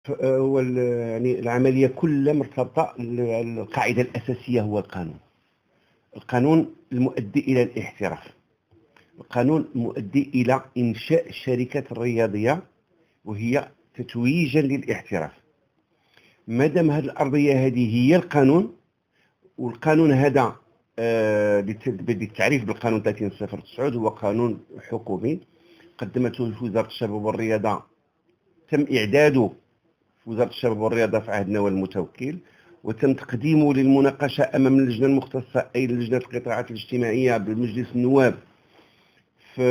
هو يعني العملية كلها مرتبطة. القاعدة الأساسية هو القانون. القانون المؤدي إلى الاحتراف، القانون المؤدي إلى إنشاء الشركات الرياضية وهي تتويجا للاحتراف. مادام هذه الأرضية هذه هي القانون، والقانون هذا بالتعريف بالقانون 30/09 هو قانون حكومي قدمته في وزارة الشباب والرياضة، تم إعداده في وزارة الشباب والرياضة في عهد نوال المتوكل، وتم تقديمه للمناقشة أمام اللجنة المختصة أي لجنة القطاعات الاجتماعية بمجلس النواب في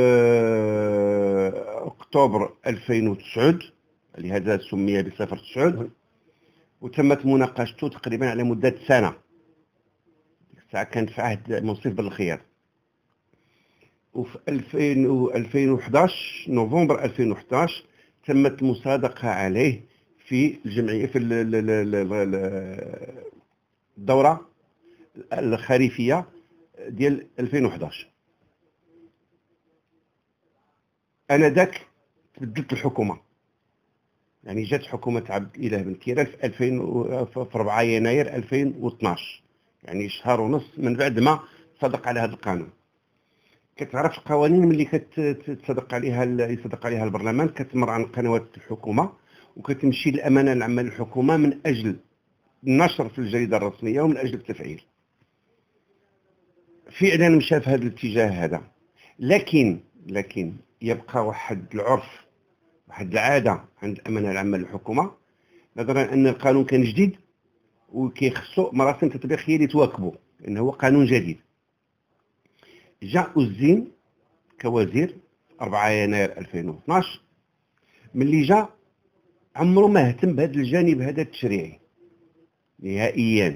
أكتوبر 2009، لهذا سمي ب09، وتمت مناقشته تقريبا على مدة سنة. الساعة كانت في عهد منصف بن الخيار. وفي 2011 نوفمبر 2011 تمت المصادقة عليه في الجمعية في الدورة الخريفية ديال 2011. أنا ذاك تبدلت الحكومة، يعني جات حكومة عبد الإله بن كيران في 4 يناير 2012، يعني شهر ونص من بعد ما صدق على هذا القانون. كتعرف القوانين ملي يصدق عليها البرلمان كتمر عن قنوات الحكومة وكتمشي الأمانة العامة للحكومة من أجل النشر في الجريدة الرسمية ومن أجل التفعيل. فعلا مشى في هذا الاتجاه هذا، لكن يبقى واحد العرف، واحد العادة عند الأمانة العامة للحكومة، نظرا أن القانون كان جديد وكيخصو مراسم تطبيقية اللي تواكبه لأنه هو قانون جديد. جاء الزين كوزير 4 يناير 2012. ملي جاء عمره ما اهتم بهذا الجانب هذا التشريعي نهائيا.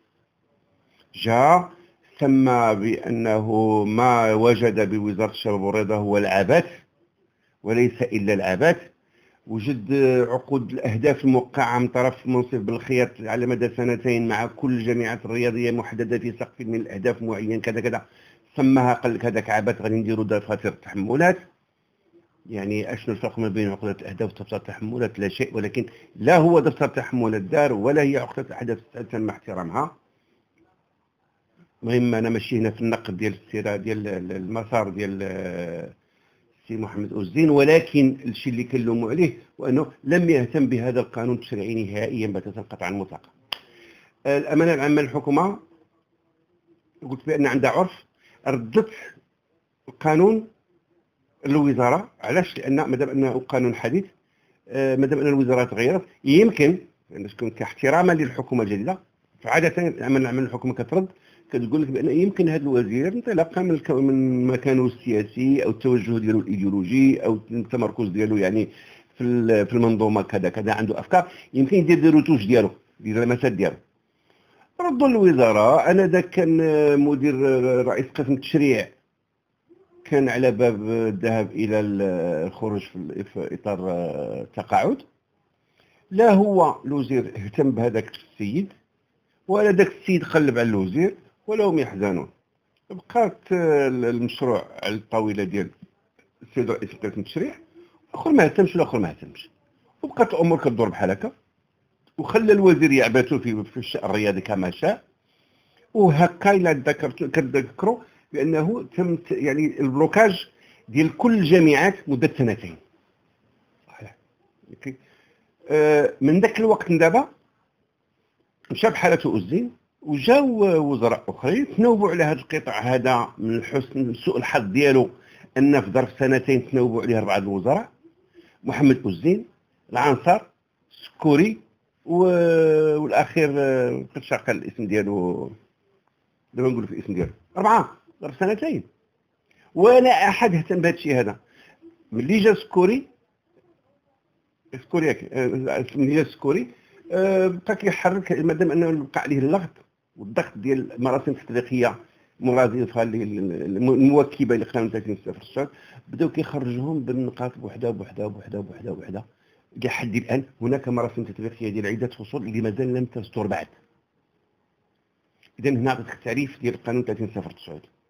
جاء سمى بأنه ما وجد بوزارة الشباب والرياضة هو العبث وليس إلا العبث. وجد عقود الأهداف الموقعة من طرف منصف بالخياط على مدى 2 مع كل الجامعات الرياضية محددة في سقف من الأهداف معين كذا كذا، سماها قال لك هذاك عبث غادي نديروا دفاتر التحملات. يعني اشنو الفرق ما بين عقدة الأهداف ودفتر التحملات؟ لا شيء، ولكن لا هو دفتر تحملات دار ولا هي عقدة الأهداف تم احترامها. المهم أنا ماشي هنا في النقد ديال السيرة ديال المسار ديال السي محمد أوزين، ولكن الشيء اللي كنلوموا عليه وأنه لم يهتم بهذا القانون التشريعي نهائيا بتاتا قطعا مطلقا. الأمانة العامة للحكومة قلت بأن عندها عرف، ردت القانون الوزارة. علاش؟ لأن مادام أنه قانون حديث، مادام أن الوزارة تغيرت يمكن أن تكون كاحتراما للحكومة الجديدة. فعادة الأمانة العامة للحكومة كترد كتقول لك بأن يمكن هذا الوزير انطلاقا من مكانه السياسي أو التوجه ديالو الإيديولوجي أو التمركز ديالو يعني في المنظومة كذا كذا عنده أفكار، يمكن يدير روتوش ديالو، يدير المسات ديالو. ردوا الوزارة. أنا ذاك كان مدير رئيس قسم التشريع، كان على باب الذهاب إلى الخروج في إطار التقاعد. لا هو الوزير اهتم بهذاك السيد ولا ذاك السيد قلب على الوزير ولا هم يحزنون. بقات المشروع على الطاولة ديال السيد رئيس قسم التشريع، اخر ما اهتمش والاخر ما اهتمش، وبقات الامور كدور بحال هكا. وخلى الوزير يعبثوا في الشأن الرياضي كما شاء. وهكا الا كتذكروا بانه تم يعني البلوكاج ديال كل الجامعات مده 2 صحيح. من ذاك الوقت دابا مشى بحالته الزين، وجاو وزراء اخرين تناوبوا على هذا القطاع هذا. من سوء الحظ ديالو ان في ظرف 2 تناوبوا عليه 4 الوزراء: محمد الزين، العنصر، السكوري، والاخير كنت شاقل الاسم ديالو دابا نقول في الاسم ديالو. 4 ظرف 2 ولا احد اهتم بهذا الشيء هذا. ملي جا سكوري ملي جا سكوري بقى كيحرك مادام انه بقى عليه اللغط والضغط ديال المراسم التطبيقيه مرادفه المواكبه لقانون 30/09، بداو كيخرجوهم بالنقاط بوحده بوحده بوحده بوحده بوحده لحد الان. هناك مراسم تطبيقيه ديال عده فصول اللي مازال لم تصدر بعد. اذا هنا عطيتك التعريف ديال القانون 30/09.